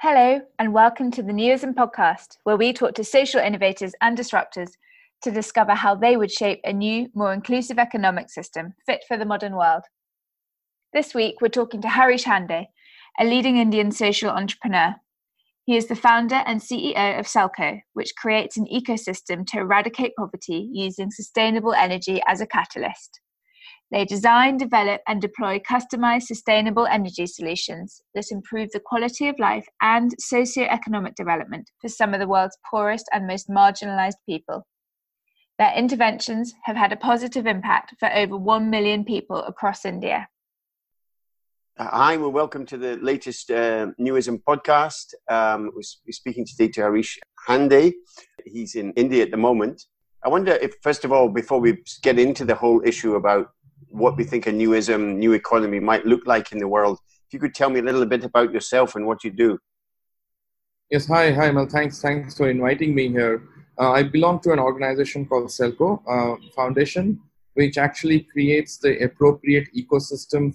Hello, and welcome to the Newism podcast, where we talk to social innovators and disruptors to discover how they would shape a new, more inclusive economic system fit for the modern world. This week, we're talking to Harish Hande, a leading Indian social entrepreneur. He is the founder and CEO of Selco, which creates an ecosystem to eradicate poverty using sustainable energy as a catalyst. They design, develop, and deploy customized sustainable energy solutions that improve the quality of life and socio-economic development for some of the world's poorest and most marginalized people. Their interventions have had a positive impact for over 1 million people across India. Hi, and welcome to the latest Newism podcast. We're speaking today to Harish Hande. He's in India at the moment. I wonder if, first of all, before we get into the whole issue about what we think a newism, new economy might look like in the world, if you could tell me a little bit about yourself and what you do. Yes, hi, Mel. Thanks for inviting me here. I belong to an organization called Selco Foundation, which actually creates the appropriate ecosystem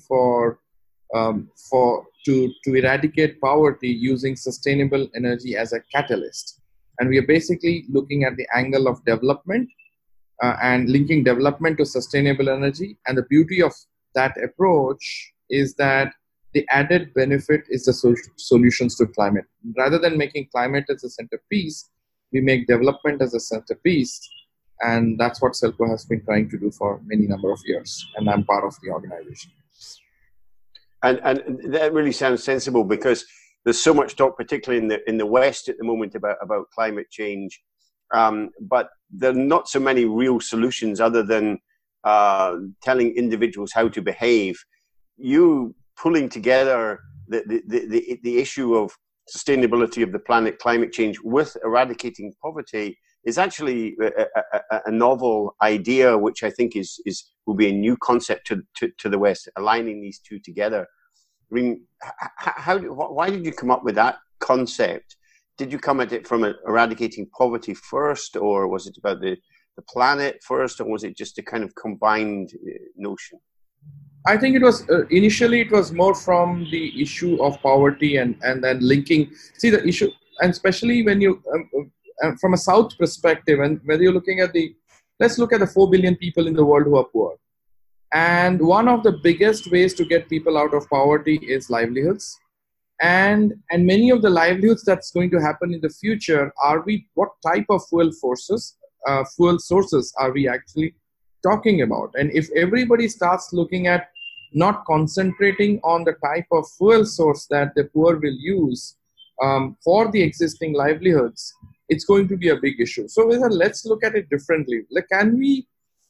to eradicate poverty using sustainable energy as a catalyst. And we are basically looking at the angle of development and linking development to sustainable energy. And the beauty of that approach is that the added benefit is the solutions to climate. Rather than making climate as a centerpiece, we make development as a centerpiece. And that's what Selco has been trying to do for many number of years. And I'm part of the organization. And that really sounds sensible, because there's so much talk, particularly in the West at the moment, about climate change. But there are not so many real solutions other than telling individuals how to behave. You pulling together the issue of sustainability of the planet, climate change, with eradicating poverty is actually a novel idea, which I think will be a new concept to the West, aligning these two together. I mean, why did you come up with that concept? Did you come at it from eradicating poverty first, or was it about the planet first, or was it just a kind of combined notion? I think it was initially it was more from the issue of poverty and then linking. See the issue, and especially when you from a South perspective, and whether you're looking at let's look at the 4 billion people in the world who are poor. And one of the biggest ways to get people out of poverty is livelihoods. And many of the livelihoods that's going to happen in the future what type of fuel sources are we actually talking about? And if everybody starts looking at not concentrating on the type of fuel source that the poor will use for the existing livelihoods, it's going to be a big issue. So let's look at it differently. Can we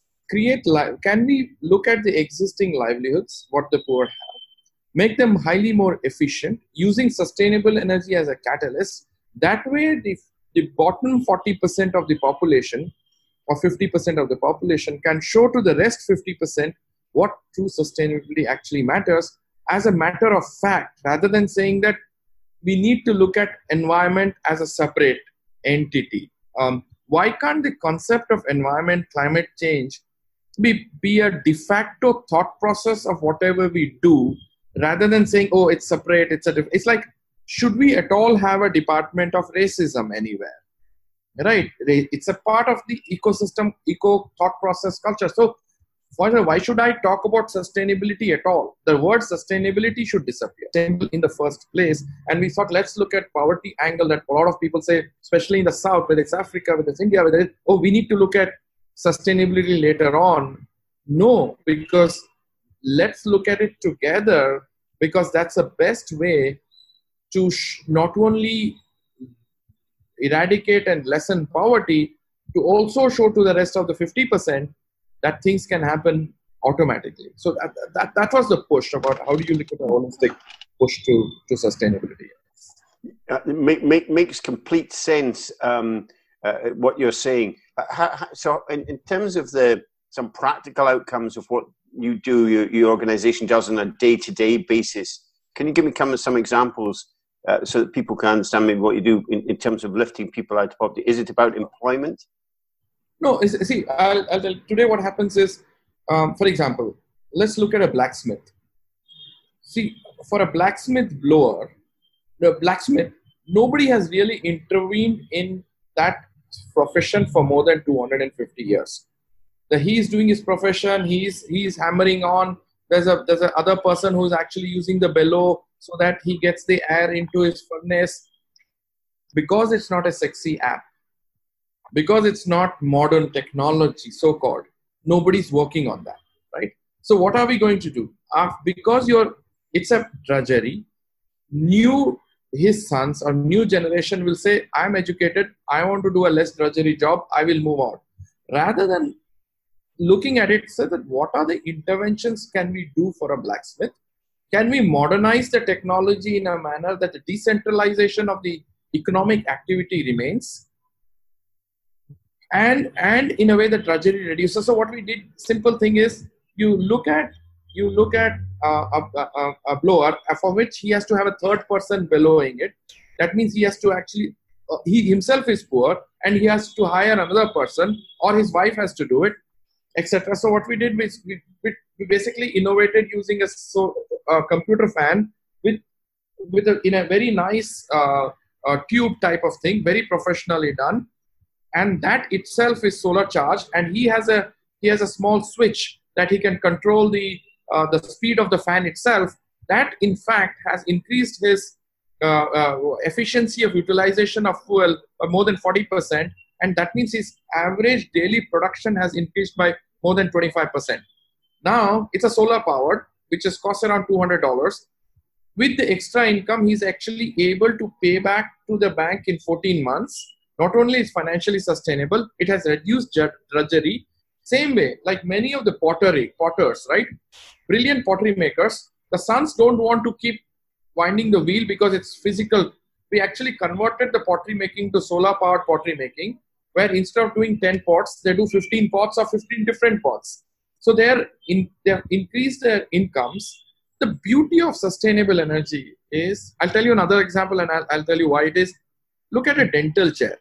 look at the existing livelihoods, what the poor have, make them highly more efficient using sustainable energy as a catalyst? That way, the bottom 40% of the population or 50% of the population can show to the rest 50% what true sustainability actually matters as a matter of fact, rather than saying that we need to look at environment as a separate entity. Why can't the concept of environment, climate change be a de facto thought process of whatever we do, rather than saying, oh, it's separate, it's like, should we at all have a department of racism anywhere? Right? It's a part of the ecosystem, thought process culture. So why should I talk about sustainability at all? The word sustainability should disappear in the first place. And we thought, let's look at poverty angle that a lot of people say, especially in the South, whether it's Africa, whether it's India, whether it's, we need to look at sustainability later on. No, because let's look at it together, because that's the best way to not only eradicate and lessen poverty, to also show to the rest of the 50% that things can happen automatically. So that was the push about how do you look at a holistic push to sustainability. Makes complete sense what you're saying. So in terms of some practical outcomes of what you do, your organization does on a day-to-day basis, can you give me some examples so that people can understand maybe what you do in terms of lifting people out of poverty? Is it about employment? No, see, I'll tell today what happens is, for example, let's look at a blacksmith. See, for a blacksmith blower, the blacksmith nobody has really intervened in that profession for more than 250 years. He's doing his profession, he's hammering on. There's a other person who's actually using the bellow so that he gets the air into his furnace. Because it's not a sexy app, because it's not modern technology, so-called, nobody's working on that, right? So what are we going to do? Because it's a drudgery, his sons or new generation will say, I'm educated, I want to do a less drudgery job, I will move on. Rather than looking at it, say that what are the interventions can we do for a blacksmith? Can we modernize the technology in a manner that the decentralization of the economic activity remains? And in a way that drudgery reduces. So what we did, simple thing is, you look at a blower for which he has to have a third person bellowing it. That means he has to actually, he himself is poor and he has to hire another person, or his wife has to do it, etc. So what we did was we basically innovated using a computer fan in a very nice tube type of thing, very professionally done, and that itself is solar charged. And he has a small switch that he can control the speed of the fan itself. That in fact has increased his efficiency of utilization of fuel by more than 40%, and that means his average daily production has increased by more than 25%. Now it's a solar powered, which is cost around $200. With the extra income, he's actually able to pay back to the bank in 14 months. Not only is financially sustainable, it has reduced drudgery. Same way, like many of the potters, right? Brilliant pottery makers, the sons don't want to keep winding the wheel because it's physical. We actually converted the pottery making to solar powered pottery making, where instead of doing 10 pots, they do 15 pots or 15 different pots. So they've increased their incomes. The beauty of sustainable energy is, I'll tell you another example and I'll tell you why it is. Look at a dental chair.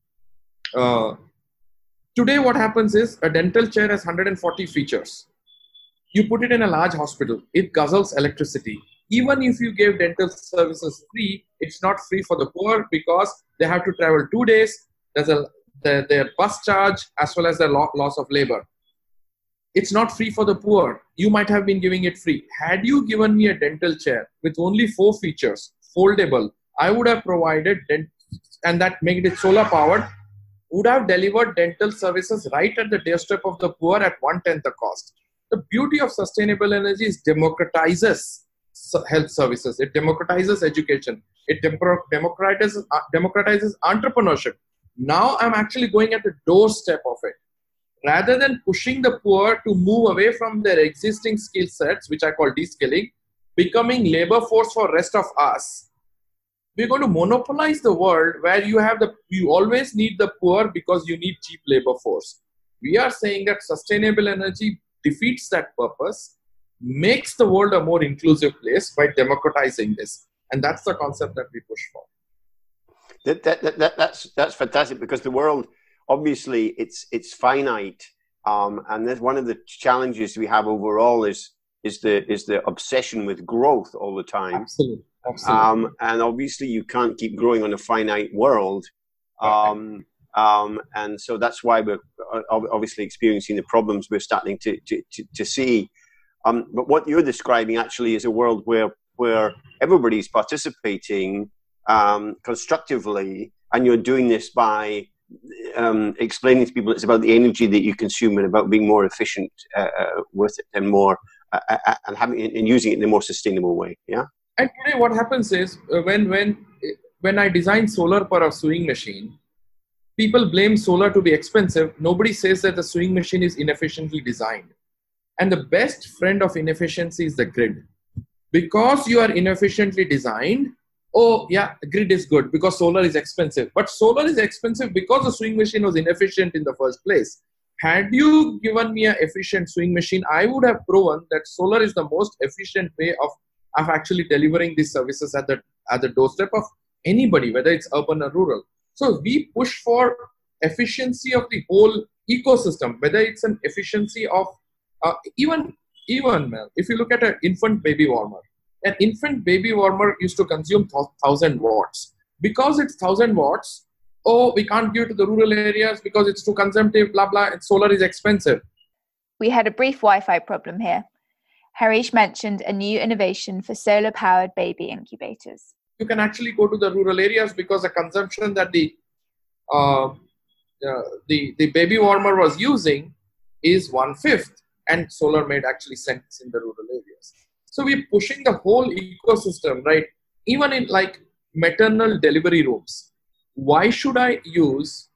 Today what happens is a dental chair has 140 features. You put it in a large hospital, it guzzles electricity. Even if you gave dental services free, it's not free for the poor because they have to travel 2 days. There's their bus charge as well as the loss of labor. It's not free for the poor. You might have been giving it free. Had you given me a dental chair with only 4 features, foldable, I would have provided, and that made it solar powered, would have delivered dental services right at the doorstep of the poor at 1/10 the cost. The beauty of sustainable energy is democratizes health services. It democratizes education. It democratizes entrepreneurship. Now I'm actually going at the doorstep of it. Rather than pushing the poor to move away from their existing skill sets, which I call de-skilling, becoming labor force for rest of us, we're going to monopolize the world where you always need the poor because you need cheap labor force. We are saying that sustainable energy defeats that purpose, makes the world a more inclusive place by democratizing this. And that's the concept that we push for. That's fantastic, because the world, obviously, it's finite, and that's one of the challenges we have overall is the obsession with growth all the time. Absolutely. And obviously, you can't keep growing on a finite world, and so that's why we're obviously experiencing the problems we're starting to see. But what you're describing actually is a world where everybody's participating constructively, and you're doing this by explaining to people it's about the energy that you consume and about being more efficient with it and more and using it in a more sustainable way. Yeah. And today, what happens is when I design solar for a sewing machine, people blame solar to be expensive. Nobody says that the sewing machine is inefficiently designed. And the best friend of inefficiency is the grid. Because you are inefficiently designed, oh yeah, the grid is good because solar is expensive. But solar is expensive because the sewing machine was inefficient in the first place. Had you given me an efficient sewing machine, I would have proven that solar is the most efficient way of actually delivering these services at the doorstep of anybody, whether it's urban or rural. So we push for efficiency of the whole ecosystem, whether it's an efficiency of even if you look at an infant baby warmer used to consume 1,000 watts. because it's 1000 watts, oh, we can't give it to the rural areas because it's too consumptive, blah, blah, and solar is expensive. We had a brief Wi-Fi problem here. Harish mentioned a new innovation for solar-powered baby incubators. You can actually go to the rural areas because the consumption that the baby warmer was using is 1/5, and solar made actually sense in the rural areas. So we're pushing the whole ecosystem, right? Even in like maternal delivery rooms. Why should I use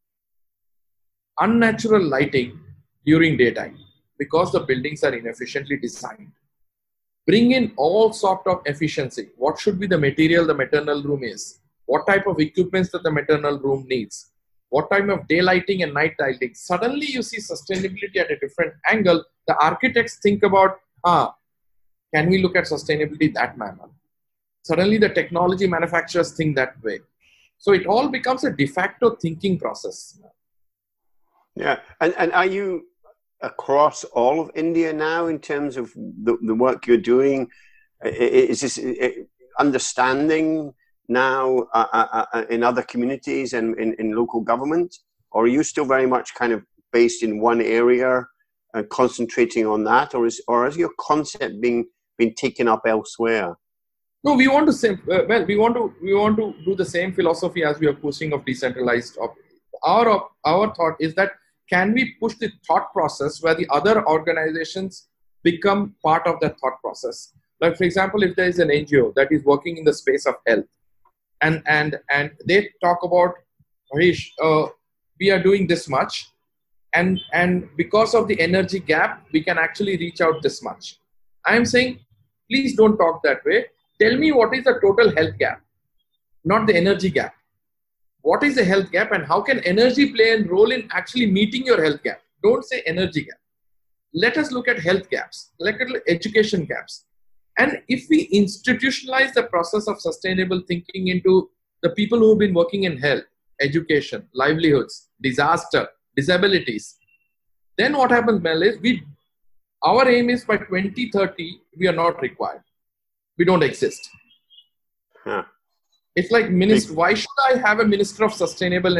unnatural lighting during daytime? Because the buildings are inefficiently designed. Bring in all sort of efficiency. What should be the material the maternal room is? What type of equipments that the maternal room needs? What type of daylighting and night lighting? Suddenly you see sustainability at a different angle. The architects think about, can we look at sustainability that manner? Suddenly the technology manufacturers think that way. So it all becomes a de facto thinking process. Yeah, and are you across all of India now in terms of the work you're doing? Is this understanding now in other communities and in local government? Or are you still very much kind of based in one area and concentrating on that? Or is your concept being taken up elsewhere? No, we want to say, we want to do the same philosophy as we are pushing of decentralized. Our thought is that, can we push the thought process where the other organizations become part of that thought process? Like, for example, if there is an NGO that is working in the space of health, and they talk about, Harish, we are doing this much, and because of the energy gap, we can actually reach out this much. I am saying, please don't talk that way. Tell me what is the total health gap, not the energy gap. What is the health gap, and how can energy play a role in actually meeting your health gap? Don't say energy gap. Let us look at health gaps, look at education gaps. And if we institutionalize the process of sustainable thinking into the people who have been working in health, education, livelihoods, disaster, disabilities, then what happens, Mel, is our aim is by 2030, we are not required. We don't exist. Huh. It's like, why should I have a Ministry of Sustainable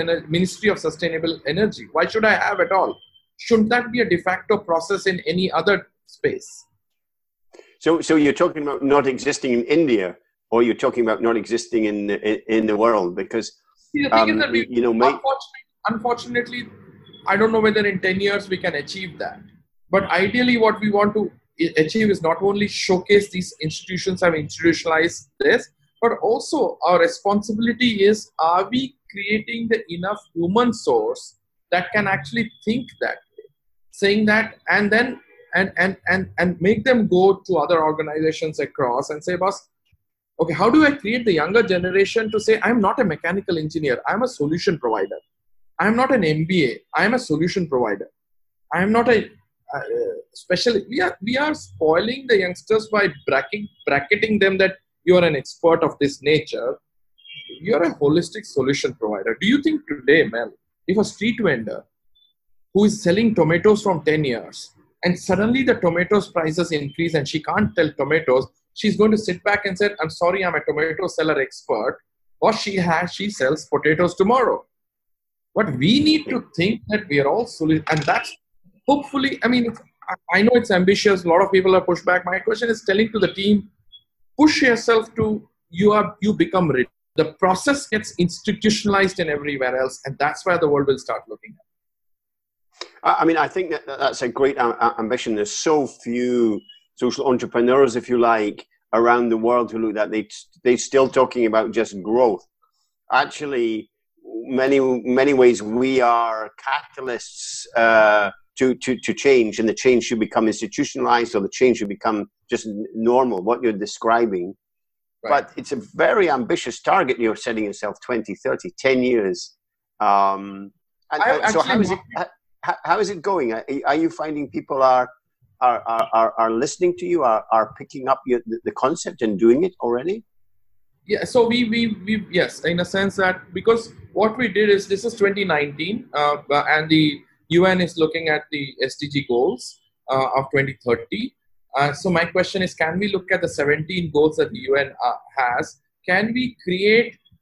Energy? Why should I have it all? Shouldn't that be a de facto process in any other space? So you're talking about not existing in India, or you're talking about not existing in the world? Because the thing is that unfortunately, I don't know whether in 10 years we can achieve that. But ideally, what we want to achieve is not only showcase these institutions have institutionalized this, but also our responsibility is, are we creating the enough human source that can actually think that way, saying that, and then and make them go to other organizations across and say, boss, okay, how do I create the younger generation to say, I'm not a mechanical engineer, I'm a solution provider. I'm not an MBA, I'm a solution provider. I'm not a we are spoiling the youngsters by bracketing them that you are an expert of this nature. You're a holistic solution provider. Do you think today, Mel, if a street vendor who is selling tomatoes from 10 years and suddenly the tomatoes prices increase and she can't sell tomatoes, she's going to sit back and say, I'm sorry, I'm a tomato seller expert, or she sells potatoes tomorrow. But we need to think that we are all solution, and that's hopefully, I know it's ambitious. A lot of people are pushed back. My question is telling to the team, push yourself to you become rich. The process gets institutionalized in everywhere else, and that's where the world will start looking at. I think that's a great ambition. There's so few social entrepreneurs, if you like, around the world who look at that. They're still talking about just growth. Actually, many ways we are catalysts to change, and the change should become institutionalized, or the change should become just normal, what you're describing. Right. But it's a very ambitious target you're setting yourself, 2030, 10 years. So how is it going? Are you finding people are listening to you, are picking up the concept and doing it already? Yeah, so we yes, in a sense that, because what we did is, this is 2019, and the UN is looking at the SDG goals of 2030. So my question is, can we look at the 17 goals that the UN has? Can we create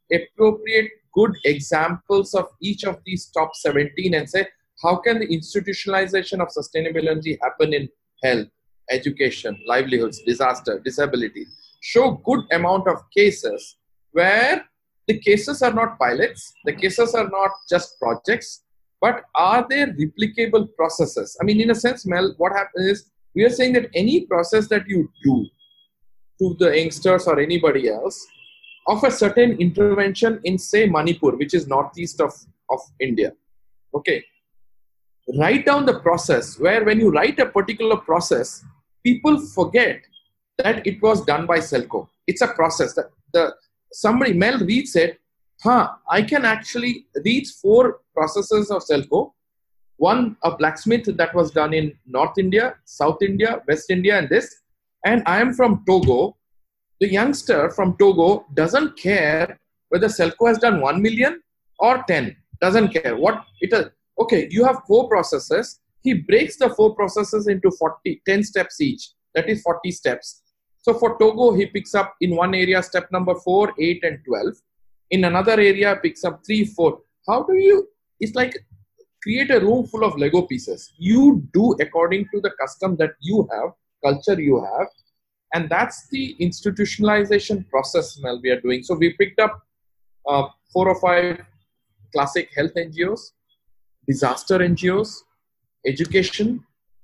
appropriate good examples of each of these top 17 and say, how can the institutionalization of sustainable energy happen in health, education, livelihoods, disaster, disability? Show good amount of cases where the cases are not pilots, the cases are not just projects, but are there replicable processes? I mean, in a sense, Mel, what happens is we are saying that any process that you do to the youngsters or anybody else of a certain intervention in, say, Manipur, which is northeast of India, okay, write down the process where when you write a particular process, people forget that it was done by Selco. It's a process that somebody, Mel reads it, I can actually read 4 processes of Selco. One, a blacksmith that was done in North India, South India, West India, and this. And I am from Togo. The youngster from Togo doesn't care whether Selco has done 1 million or 10. Doesn't care. What it is. Okay, you have 4 processes. He breaks the 4 processes into 10 steps each. That is 40 steps. So for Togo, he picks up in one area step number 4, 8, and 12. In another area, picks up 3, 4. How do you? It's like create a room full of Lego pieces. You do according to the custom that you have, culture you have, and that's the institutionalization process, Mel, we are doing. So we picked up 4 or 5 classic health NGOs, disaster NGOs, education,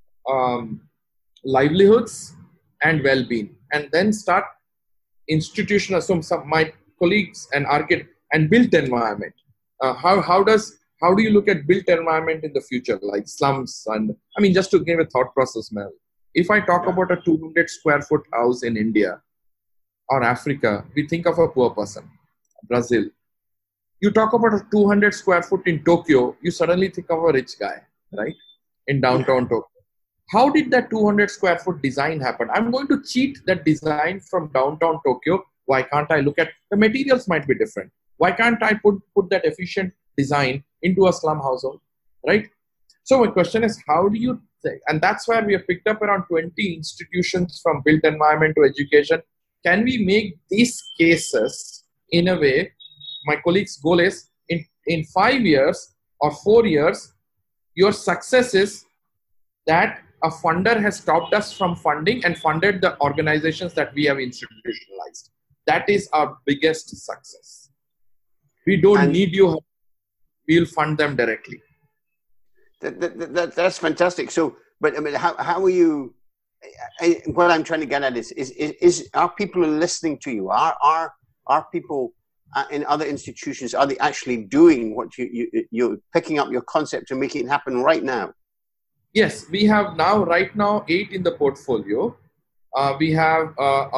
livelihoods, and well-being, and then start institutional. So some my colleagues and architects and built environment. How do you look at built environment in the future, like slums? And I mean, just to give a thought process, Mel. If I talk about a 200 square foot house in India or Africa, we think of a poor person. Brazil. You talk about a 200 square foot in Tokyo, you suddenly think of a rich guy, right? In downtown Tokyo. How did that 200 square foot design happen? I'm going to cheat that design from downtown Tokyo. Why can't I look at the materials might be different? Why can't I put that efficient design into a slum household, right? So my question is, how do you think? And that's where we have picked up around 20 institutions from built environment to education. Can we make these cases in a way? My colleague's goal is in 5 years or 4 years, your success is that a funder has stopped us from funding and funded the organizations that we have institutionalized. That is our biggest success. We don't need you. We'll fund them directly. That's fantastic. So, but I mean, how are you? What I'm trying to get at is are people listening to you? Are people in other institutions? Are they actually doing what you're picking up your concept and making it happen right now? Yes, we have right now 8 in the portfolio. We have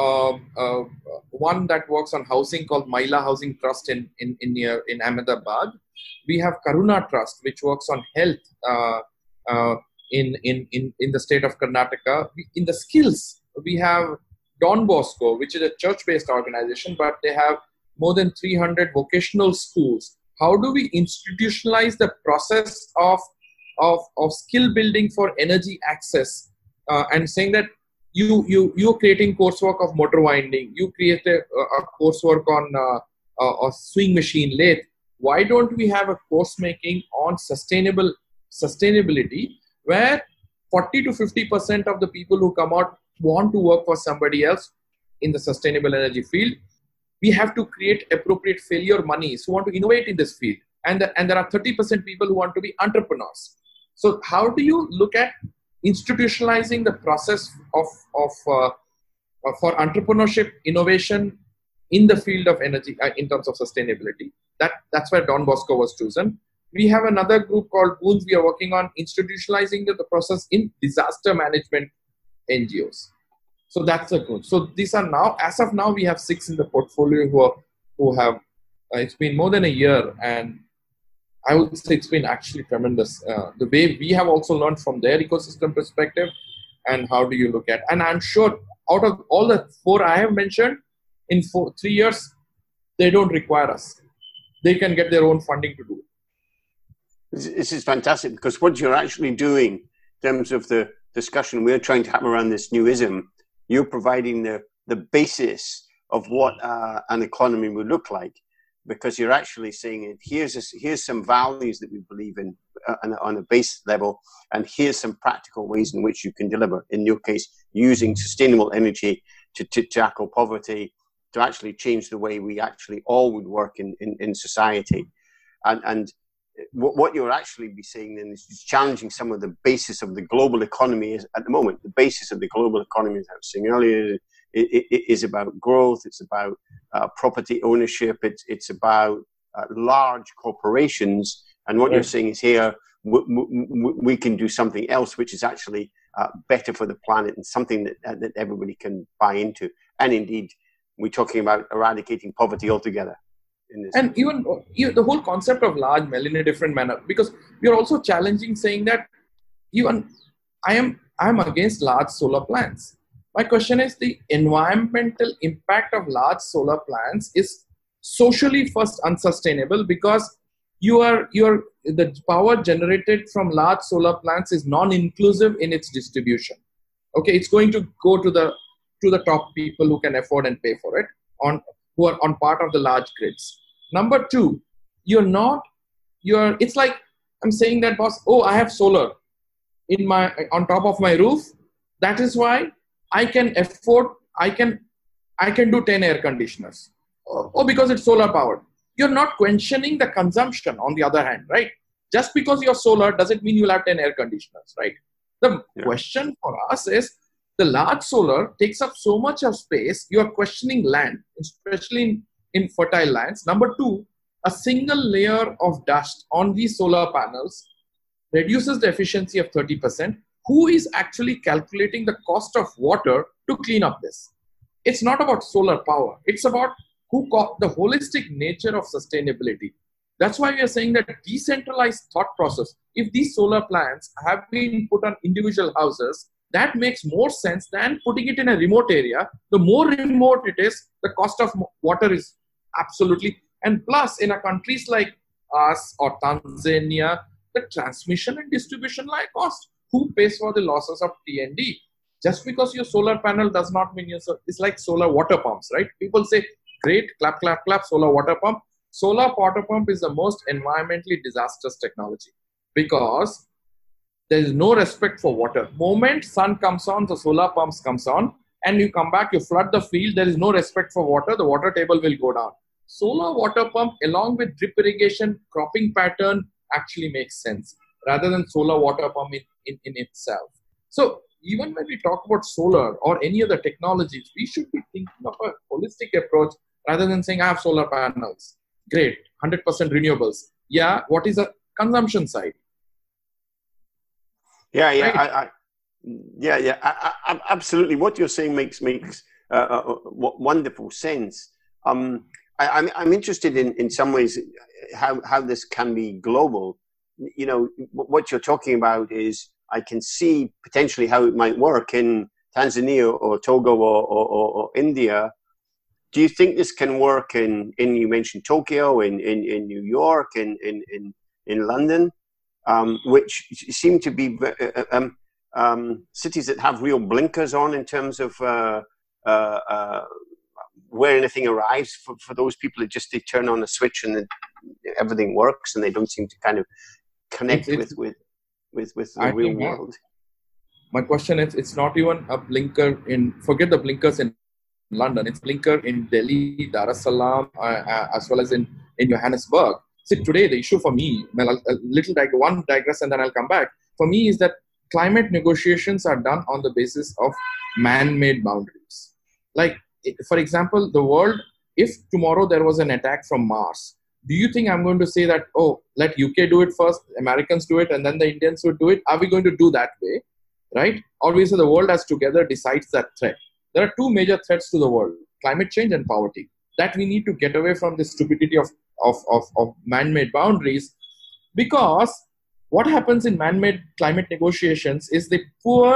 one that works on housing called Maila Housing Trust in Ahmedabad. We have Karuna Trust, which works on health in the state of Karnataka. In the skills, we have Don Bosco, which is a church-based organization, but they have more than 300 vocational schools. How do we institutionalize the process of skill building for energy access, and saying that you're creating coursework of motor winding, you create a coursework on a swing machine lathe. Why don't we have a course making on sustainability where 40 to 50% of the people who come out want to work for somebody else in the sustainable energy field? We have to create appropriate failure monies who want to innovate in this field. And there are 30% people who want to be entrepreneurs. So how do you look at institutionalizing the process for entrepreneurship, innovation in the field of energy in terms of sustainability? That's where Don Bosco was chosen. We have another group called Boons. We are working on institutionalizing the process in disaster management NGOs. So that's a group. So these are now, as of now, we have 6 in the portfolio who have, it's been more than a year, and I would say it's been actually tremendous. The way we have also learned from their ecosystem perspective, and how do you look at, and I'm sure out of all the 4 I have mentioned, in 3 years, they don't require us. They can get their own funding to do it. This is fantastic, because what you're actually doing in terms of the discussion we're trying to have around this newism, you're providing the basis of what an economy would look like. because you're actually saying, here's some values that we believe in on a base level, and here's some practical ways in which you can deliver. In your case, using sustainable energy to tackle poverty, to actually change the way we actually all would work in society. And what you're actually be saying then is challenging some of the basis of the global economy at the moment. The basis of the global economy, as I was saying earlier, it is about growth. It's about property ownership. It's about large corporations. And what you're saying is here, we can do something else, which is actually better for the planet and something that everybody can buy into. And indeed, we're talking about eradicating poverty altogether. And even the whole concept of large mill in a different manner, because we are also challenging saying that even I am against large solar plants. My question is, the environmental impact of large solar plants is socially first unsustainable, because the power generated from large solar plants is non-inclusive in its distribution. Okay, it's going to go to the top people who can afford and pay for it, who are on part of the large grids. Number two, it's like I'm saying that, boss, I have solar on top of my roof. That is why I can afford, I can do 10 air conditioners. Because it's solar powered. You're not questioning the consumption on the other hand, right? Just because you're solar doesn't mean you'll have 10 air conditioners, right? The question for us is, the large solar takes up so much of space, you are questioning land, especially in fertile lands. Number two, a single layer of dust on these solar panels reduces the efficiency of 30%. Who is actually calculating the cost of water to clean up this? It's not about solar power. It's about the holistic nature of sustainability. That's why we are saying that decentralized thought process, if these solar plants have been put on individual houses, that makes more sense than putting it in a remote area. The more remote it is, the cost of water is absolutely. And plus, in countries like us or Tanzania, the transmission and distribution lie cost. Who pays for the losses of T&D? Just because your solar panel does not mean it's like solar water pumps, right? People say, great, clap, clap, clap, solar water pump. Solar water pump is the most environmentally disastrous technology, because there is no respect for water. Moment sun comes on, the solar pumps comes on, and you come back, you flood the field, there is no respect for water, the water table will go down. Solar water pump along with drip irrigation, cropping pattern actually makes sense, rather than solar water pump in itself. So even when we talk about solar or any other technologies, we should be thinking of a holistic approach rather than saying, I have solar panels. Great, 100% renewables. Yeah, what is the consumption side? Yeah, right? Absolutely. What you're saying makes wonderful sense. I'm interested in some ways how this can be global. You know, what you're talking about is, I can see potentially how it might work in Tanzania or Togo or India. Do you think this can work in you mentioned Tokyo, in New York, in London, which seem to be cities that have real blinkers on in terms of where anything arrives for those people? They turn on a switch and everything works, and they don't seem to kind of connect with the real world. My question is, it's not even a blinker forget the blinkers in London. It's blinker in Delhi, Dar es Salaam, as well as in Johannesburg. See, today the issue for me, one digress and then I'll come back. For me is that climate negotiations are done on the basis of man-made boundaries. Like, for example, the world, if tomorrow there was an attack from Mars, do you think I'm going to say that, let UK do it first, Americans do it, and then the Indians would do it? Are we going to do that way, right? Or we say the world as together decides that threat? There are two major threats to the world: climate change and poverty. That we need to get away from the stupidity of man-made boundaries, because what happens in man-made climate negotiations is the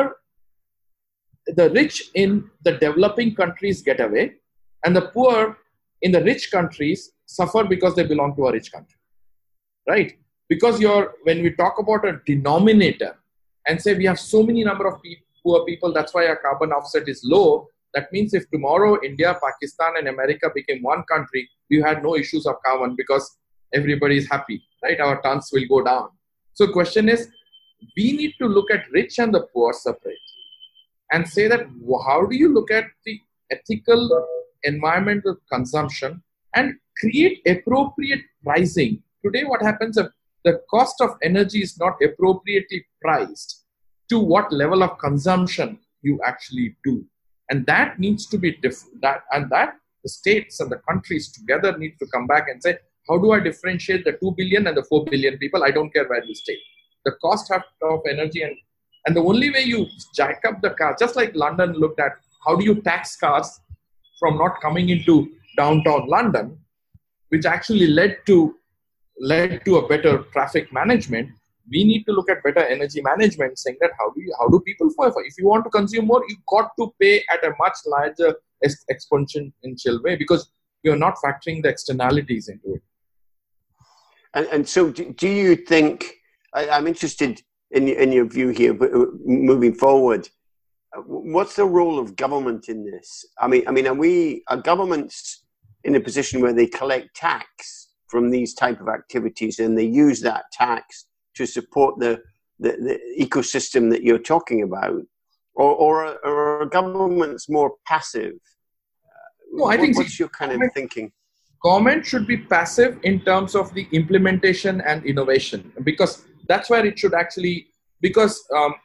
rich in the developing countries get away, and the poor in the rich countries suffer because they belong to a rich country, right? Because when we talk about a denominator and say we have so many number of poor people, that's why our carbon offset is low, That means if tomorrow India, Pakistan, and America became one country, you had no issues of carbon because everybody is happy, right? Our tons will go down. So the question is, we need to look at rich and the poor separately and say that how do you look at the ethical environmental consumption and create appropriate pricing. Today, what happens if the cost of energy is not appropriately priced to what level of consumption you actually do. And that needs to be different. That the states and the countries together need to come back and say, how do I differentiate the 2 billion and the 4 billion people? I don't care where you stay. The cost of energy and the only way you jack up the car, just like London looked at how do you tax cars from not coming into downtown London, which actually led to a better traffic management. We need to look at better energy management, saying that how do people if you want to consume more, you got to pay at a much larger exponential way because you're not factoring the externalities into it. And so, do you think? I'm interested in your view here, but moving forward, what's the role of government in this? I mean, are governments in a position where they collect tax from these type of activities and they use that tax to support the ecosystem that you're talking about, or are governments more passive? No, I think what's your kind of thinking? Government should be passive in terms of the implementation and innovation, because that's where it should actually, because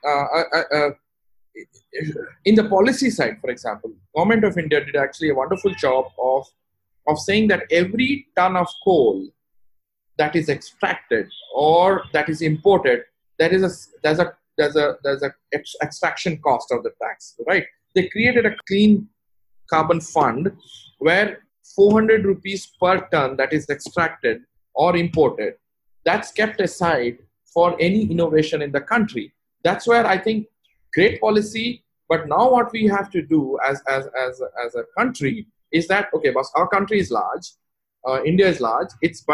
in the policy side, for example, Government of India did actually a wonderful job of saying that every ton of coal that is extracted or that is imported, there's a extraction cost of the tax, right? They created a clean carbon fund where 400 rupees per ton that is extracted or imported, that's kept aside for any innovation in the country. That's where I think great policy. But now what we have to do as a country is that, okay, boss, our country is large, India is large. It's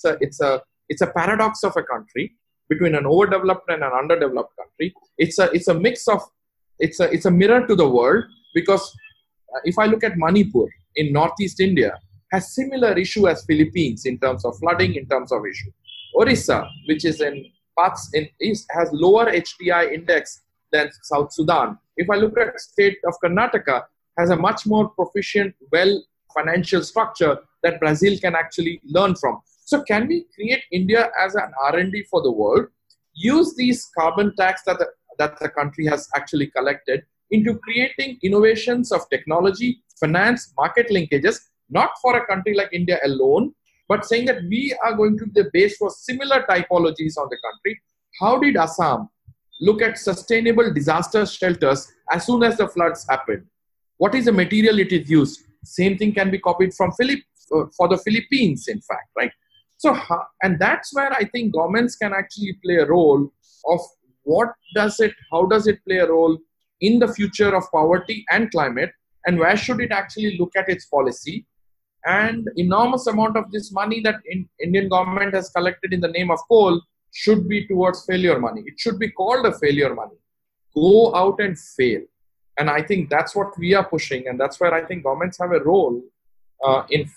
a paradox of a country between an overdeveloped and an underdeveloped country. It's a mix of it's a mirror to the world, because if I look at Manipur in Northeast India, has similar issue as Philippines in terms of flooding, in terms of issue. Orissa, which is in parts in east, has lower HDI index than South Sudan. If I look at state of Karnataka, has a much more proficient, financial structure that Brazil can actually learn from. So can we create India as an R&D for the world, use these carbon tax that the country has actually collected into creating innovations of technology, finance, market linkages, not for a country like India alone, but saying that we are going to be the base for similar typologies on the country. How did Assam look at sustainable disaster shelters as soon as the floods happened? What is the material it is used? Same thing can be copied from for the Philippines, in fact, right? So, and that's where I think governments can actually play a role of how does it play a role in the future of poverty and climate, and where should it actually look at its policy? And enormous amount of this money that Indian government has collected in the name of coal should be towards failure money. It should be called a failure money. Go out and fail. And I think that's what we are pushing, and that's where I think governments have a role in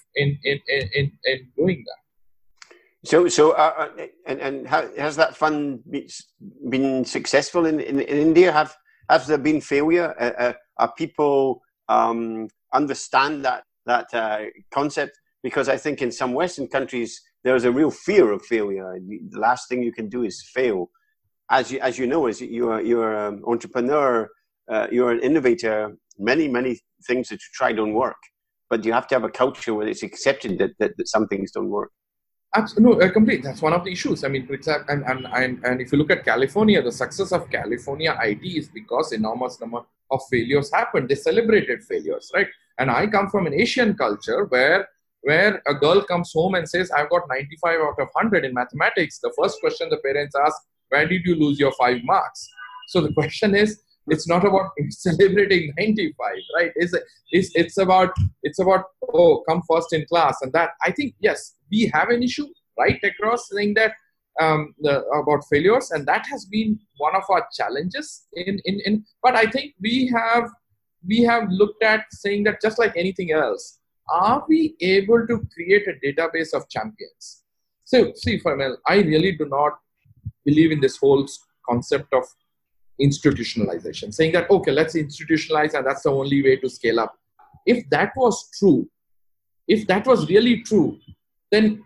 doing that. So, and how, has that fund been successful in India? Has there been failure? Are people understand that concept? Because I think in some Western countries there's a real fear of failure. The last thing you can do is fail. As you know, as you're an entrepreneur, you're an innovator. Many things that you try don't work, but you have to have a culture where it's accepted that some things don't work. Absolutely, no, complete. That's one of the issues. I mean, and if you look at California, the success of California IT is because enormous number of failures happened. They celebrated failures, right? And I come from an Asian culture where a girl comes home and says, "I've got 95 out of 100 in mathematics." The first question the parents ask, "Where did you lose your 5 marks?" So the question is, it's not about celebrating 95, right? It's about come first in class, and that I think yes, we have an issue right across saying that about failures, and that has been one of our challenges. But I think we have we have looked at saying that just like anything else, are we able to create a database of champions? So, see, Farnell, I really do not believe in this whole concept of institutionalization, saying that, okay, let's institutionalize and that's the only way to scale up. If that was true, if that was really true, then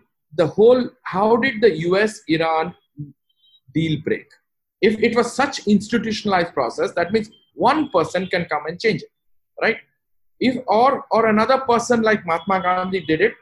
how did the US-Iran deal break? If it was such institutionalized process, that means one person can come and change it, right? Or another person like Mahatma Gandhi did it,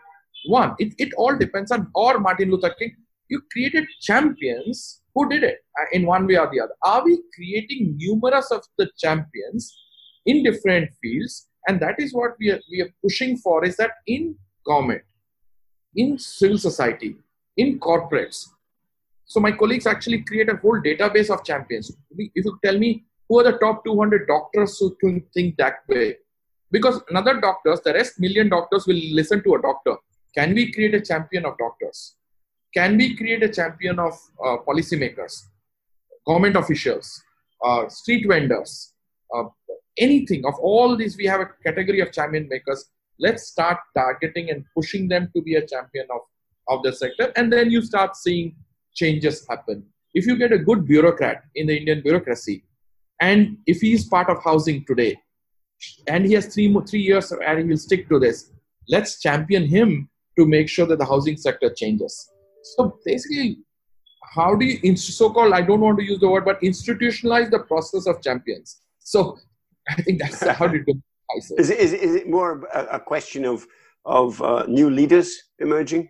it all depends on, or Martin Luther King, you created champions who did it in one way or the other. Are we creating numerous of the champions in different fields? And that is what we are pushing for, is that in government, in civil society, in corporates. So my colleagues actually create a whole database of champions. If you tell me who are the top 200 doctors who think that way, because another doctors, the rest million doctors will listen to a doctor. Can we create a champion of doctors? Can we create a champion of policymakers, government officials, street vendors, anything of all these? We have a category of champion makers. Let's start targeting and pushing them to be a champion of the sector. And then you start seeing changes happen. If you get a good bureaucrat in the Indian bureaucracy, and if he is part of housing today, and he has 3 years and he will stick to this, let's champion him to make sure that the housing sector changes. So basically, how do you, so-called, I don't want to use the word, but institutionalize the process of champions? So I think that's how to do it. Is it more a question of new leaders emerging?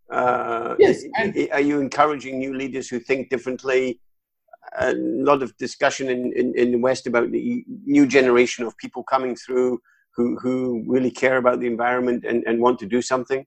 Yes. Are you encouraging new leaders who think differently? A lot of discussion in the West about the new generation of people coming through who really care about the environment and want to do something.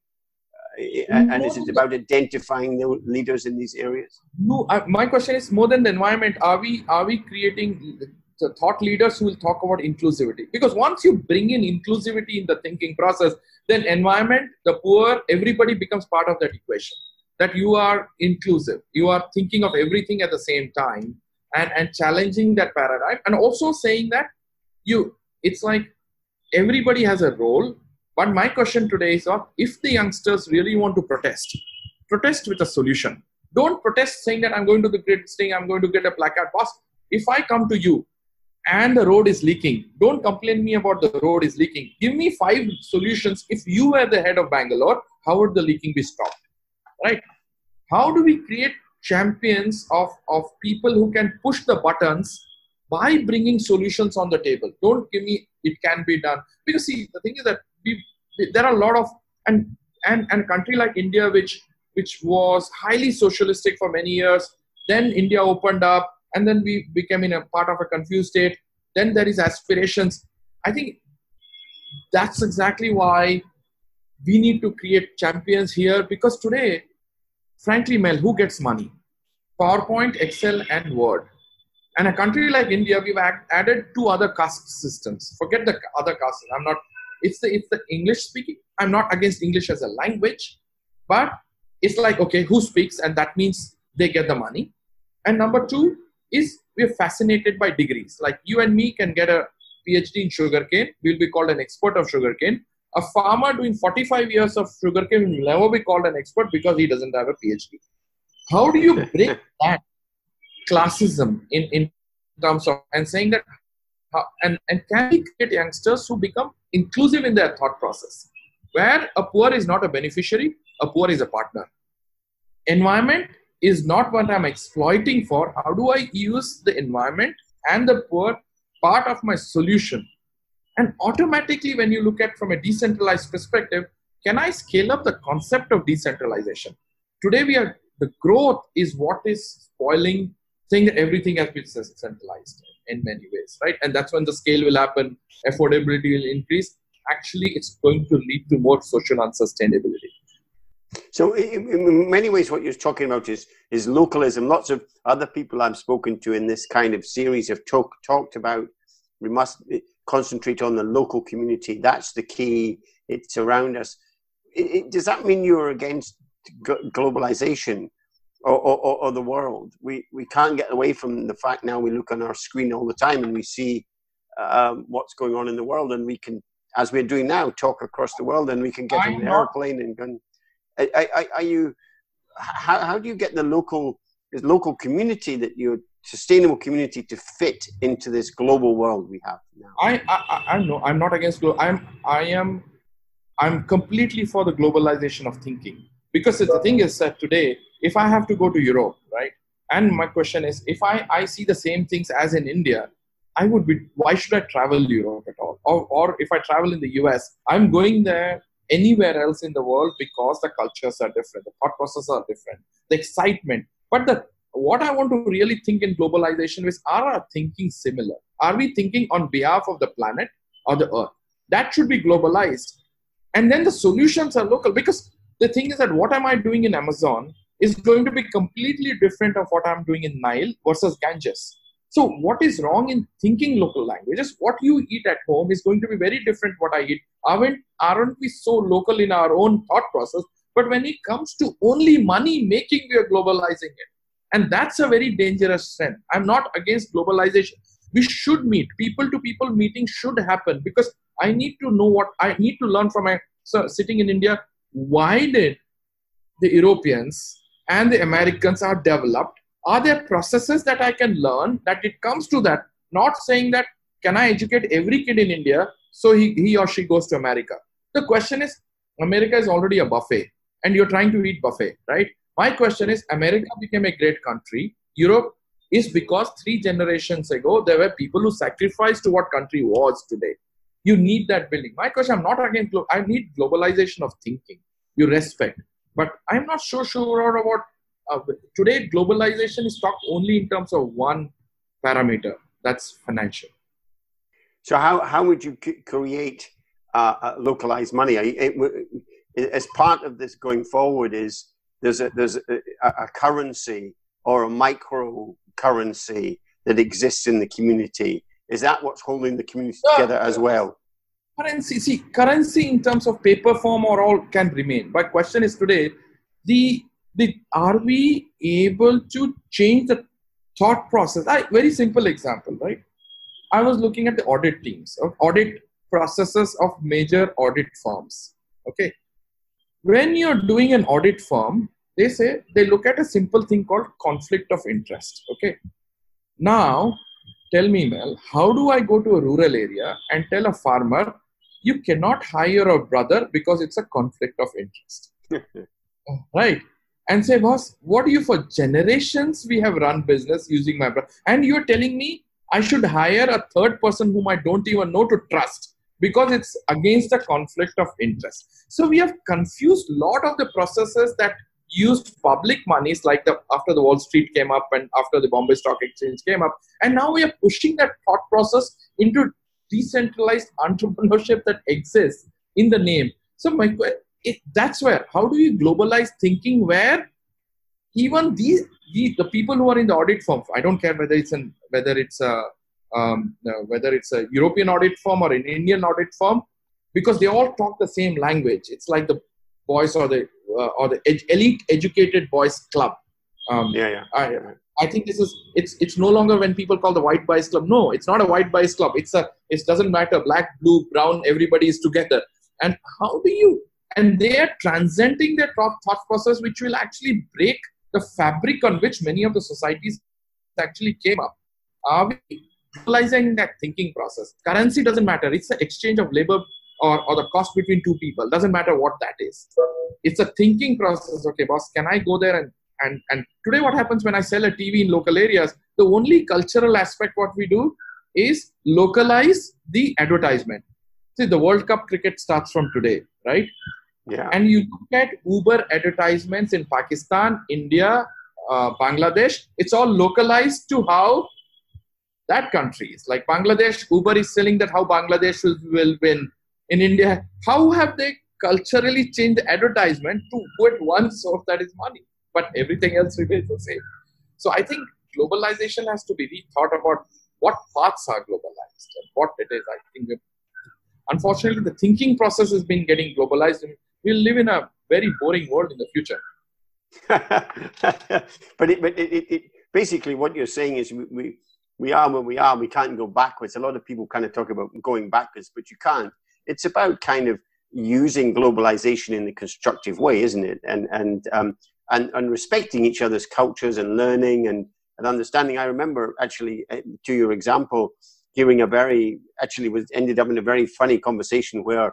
And is it about identifying the leaders in these areas? No, my question is more than the environment. Are we creating the thought leaders who will talk about inclusivity? Because once you bring in inclusivity in the thinking process, then environment, the poor, everybody becomes part of that equation. That you are inclusive, you are thinking of everything at the same time, and challenging that paradigm, and also saying that it's like everybody has a role. But my question today is, if the youngsters really want to protest with a solution. Don't protest saying that I'm going to the greatest thing, I'm going to get a placard. Boss, if I come to you and the road is leaking, don't complain me about the road is leaking. Give me 5 solutions. If you were the head of Bangalore, how would the leaking be stopped? Right? How do we create champions of people who can push the buttons by bringing solutions on the table? Don't give me, it can be done. Because see, the thing is that there are a lot of, and a country like India, which was highly socialistic for many years, then India opened up, and then we became in a part of a confused state. Then there is aspirations. I think that's exactly why we need to create champions here, because today, frankly, Mel, who gets money? PowerPoint, Excel, and Word. And a country like India, we've added 2 other caste systems. Forget the other castes. It's the English speaking. I'm not against English as a language, but it's like, okay, who speaks? And that means they get the money. And number 2 is we're fascinated by degrees. Like you and me can get a PhD in sugarcane. We'll be called an expert of sugarcane. A farmer doing 45 years of sugarcane will never be called an expert because he doesn't have a PhD. How do you break that classism in terms of, and saying that, and can we create youngsters who become inclusive in their thought process, where a poor is not a beneficiary, a poor is a partner. Environment is not what I'm exploiting for. How do I use the environment and the poor part of my solution? And automatically, when you look at from a decentralized perspective, can I scale up the concept of decentralization? Today, the growth is what is spoiling, saying that everything has been centralized in many ways, right? And that's when the scale will happen, affordability will increase. Actually, it's going to lead to more social unsustainability. So in many ways, what you're talking about is localism. Lots of other people I've spoken to in this kind of series have talked about we must concentrate on the local community. That's the key. It's around us. Does that mean you're against globalization or the world? We can't get away from the fact now we look on our screen all the time and we see what's going on in the world, and we can, as we're doing now, talk across the world, and we can get on an airplane and go. Are you? How do you get the local community, that your sustainable community, to fit into this global world we have now? I know I'm not against I'm completely for the globalization of thinking, because the thing is that today, if I have to go to Europe, right, and my question is, if I see the same things as in India, why should I travel to Europe at all? Or if I travel in the US, I'm going there anywhere else in the world because the cultures are different, the thought processes are different, the excitement. But what I want to really think in globalization is, are our thinking similar? Are we thinking on behalf of the planet or the earth? That should be globalized. And then the solutions are local, because the thing is that what am I doing in Amazon is going to be completely different of what I'm doing in Nile versus Ganges. So what is wrong in thinking local languages? What you eat at home is going to be very different what I eat. Aren't we so local in our own thought process? But when it comes to only money making, we are globalizing it. And that's a very dangerous trend. I'm not against globalization. We should meet. People-to-people meetings should happen, because I need to know what I need to learn from sitting in India. Why did the Europeans and the Americans are developed? Are there processes that I can learn that it comes to that? Not saying that, can I educate every kid in India so he or she goes to America? The question is, America is already a buffet and you're trying to eat buffet, right? My question is, America became a great country. Europe is because 3 generations ago, there were people who sacrificed to what country was today. You need that building. My question, I'm not against, I need globalization of thinking. You respect. But I'm not so sure about, today globalization is talked only in terms of one parameter, that's financial. So how would you create localized money? As part of this going forward, there's a currency or a micro currency that exists in the community. Is that what's holding the community together as well? Currency in terms of paper form or all can remain. But question is today, are we able to change the thought process? Very simple example, right? I was looking at the audit teams, audit processes of major audit firms. Okay. When you're doing an audit firm, they look at a simple thing called conflict of interest. Okay. Now, tell me, Mel, how do I go to a rural area and tell a farmer, you cannot hire a brother because it's a conflict of interest? Right. And say, boss, what do you, for generations we have run business using my brother, and you're telling me I should hire a third person whom I don't even know to trust because it's against the conflict of interest. So we have confused a lot of the processes that used public monies, like after the Wall Street came up and after the Bombay Stock Exchange came up. And now we are pushing that thought process into decentralized entrepreneurship that exists in the name. So that's where, how do you globalize thinking where even the people who are in the audit firm, I don't care whether it's a European audit firm or an Indian audit firm, because they all talk the same language. It's like the boys or the elite educated boys club. I think it's no longer when people call the white boys club. No, it's not a white boys club. It doesn't matter, black, blue, brown, everybody is together. And and they are transcending their thought process, which will actually break the fabric on which many of the societies actually came up. Are we globalizing that thinking process? Currency doesn't matter. It's the exchange of labor or the cost between 2 people. Doesn't matter what that is. It's a thinking process. Okay, boss, can I go there and today what happens when I sell a TV in local areas, the only cultural aspect what we do is localize the advertisement. See, the World Cup cricket starts from today, right? Yeah. And you look at Uber advertisements in Pakistan, India, Bangladesh, it's all localized to how that country is. Like Bangladesh, Uber is selling that how Bangladesh will win. In India, how have they culturally changed the advertisement to put one source that is money, but everything else remains the same? So I think globalization has to be rethought about what parts are globalized and what it is. I think unfortunately the thinking process has been getting globalized, and we'll live in a very boring world in the future. But it basically what you're saying is We are where we are. We can't go backwards. A lot of people kind of talk about going backwards, but you can't. It's about kind of using globalization in a constructive way, isn't it? And respecting each other's cultures and learning and understanding. I remember actually, to your example, hearing ended up in a very funny conversation where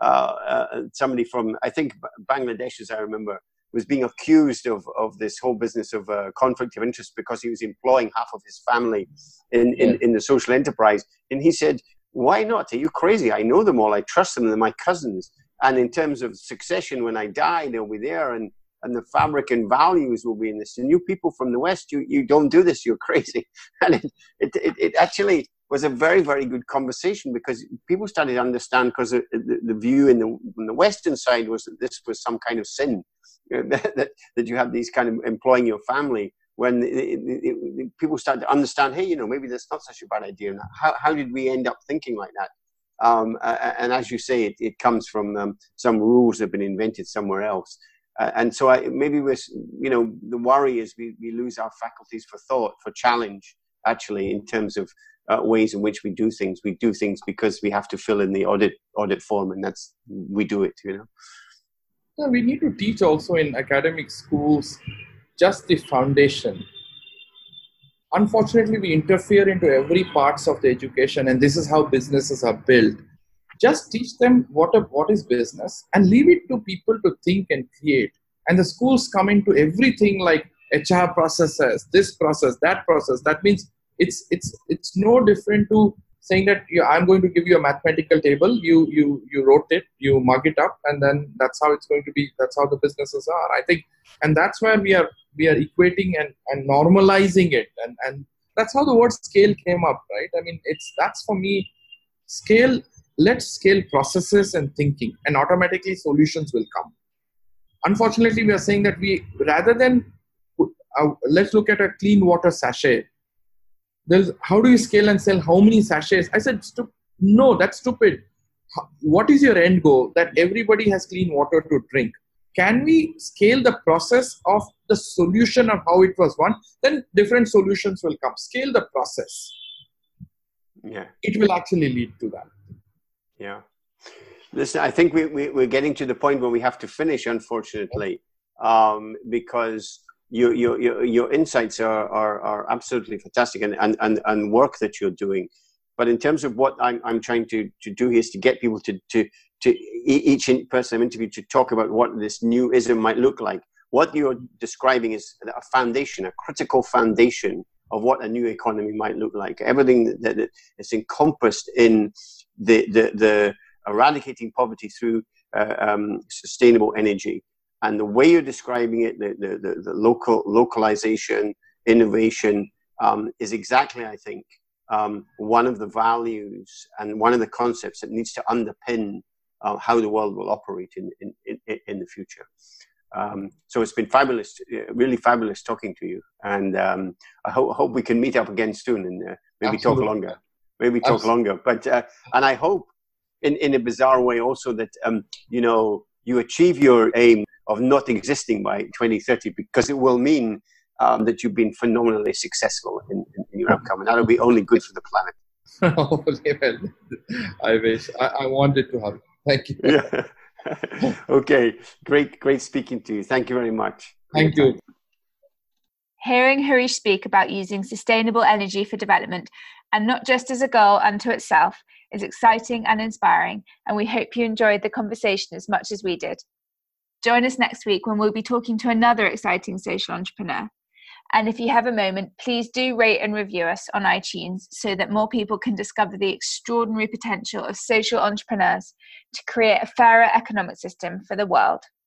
somebody from, I think, Bangladesh, as I remember, was being accused of this whole business of conflict of interest because he was employing half of his family in the social enterprise. And he said, why not? Are you crazy? I know them all. I trust them. They're my cousins. And in terms of succession, when I die, they'll be there. And the fabric and values will be in this. And you people from the West, you don't do this. You're crazy. And it actually was a very, very good conversation because people started to understand, because the view in the Western side was that this was some kind of sin, that you have these kind of employing your family. When people started to understand, hey, maybe that's not such a bad idea. How did we end up thinking like that? And as you say, it comes from some rules that have been invented somewhere else. And so the worry is we lose our faculties for thought, for challenge, actually, in terms of ways in which we do things. We do things because we have to fill in the audit form, and we do it, Yeah, we need to teach also in academic schools just the foundation. Unfortunately, we interfere into every parts of the education, and this is how businesses are built. Just teach them what is business and leave it to people to think and create. And the schools come into everything like HR processes, this process, that process. That means it's no different to saying that I'm going to give you a mathematical table, you wrote it, you mug it up, and then that's how it's going to be. That's how the businesses are, I think. And that's where we are equating and normalizing it. And that's how the word scale came up, right? I mean, that's for me, scale. Let's scale processes and thinking, and automatically solutions will come. Unfortunately, we are saying that rather than let's look at a clean water sachet. How do you scale and sell how many sachets? I said, no, that's stupid. What is your end goal? That everybody has clean water to drink. Can we scale the process of the solution of how it was won? Then different solutions will come. Scale the process. Yeah, it will actually lead to that. Yeah. Listen, I think we're getting to the point where we have to finish, unfortunately, because your insights are absolutely fantastic and work that you're doing. But in terms of what I'm trying to do here is to get people to each person I'm interviewed to talk about what this new ism might look like. What you're describing is a foundation, a critical foundation of what a new economy might look like. Everything that is encompassed in the eradicating poverty through sustainable energy. And the way you're describing it, the localization, innovation, is exactly, I think, one of the values and one of the concepts that needs to underpin how the world will operate in the future. So it's been fabulous, really fabulous talking to you. And I hope we can meet up again soon and maybe Absolutely. Talk longer. Maybe talk Absolutely. Longer. But and I hope in a bizarre way also that, you achieve your aim of not existing by 2030, because it will mean that you've been phenomenally successful in your outcome. And that'll be only good for the planet. I wish. I wanted to have. Thank you. Yeah. Okay. Great speaking to you. Thank you very much. Thank you. Hearing Harish speak about using sustainable energy for development, and not just as a goal unto itself, is exciting and inspiring, and we hope you enjoyed the conversation as much as we did. Join us next week when we'll be talking to another exciting social entrepreneur. And if you have a moment, please do rate and review us on iTunes so that more people can discover the extraordinary potential of social entrepreneurs to create a fairer economic system for the world.